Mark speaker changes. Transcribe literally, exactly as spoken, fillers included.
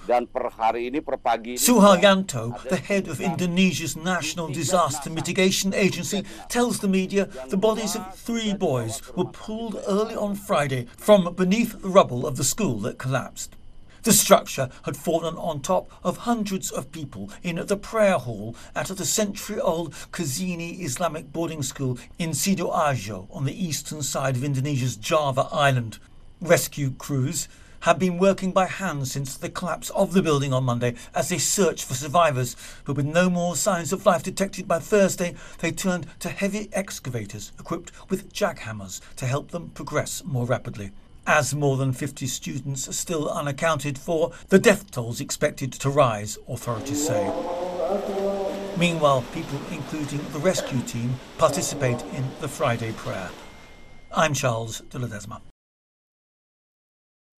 Speaker 1: Suharyanto, the head of Indonesia's National Disaster Mitigation Agency, tells the media the bodies of three boys were pulled early on Friday from beneath the rubble of the school that collapsed. The structure had fallen on top of hundreds of people in the prayer hall at the century-old Kazini Islamic boarding school in Sidoarjo on the eastern side of Indonesia's Java island. Rescue crews had been working by hand since the collapse of the building on Monday as they searched for survivors, but with no more signs of life detected by Thursday, they turned to heavy excavators equipped with jackhammers to help them progress more rapidly. As more than fifty students are still unaccounted for, the death toll is expected to rise, authorities say. Meanwhile, people, including the rescue team, participate in the Friday prayer. I'm Charles de Ledesma.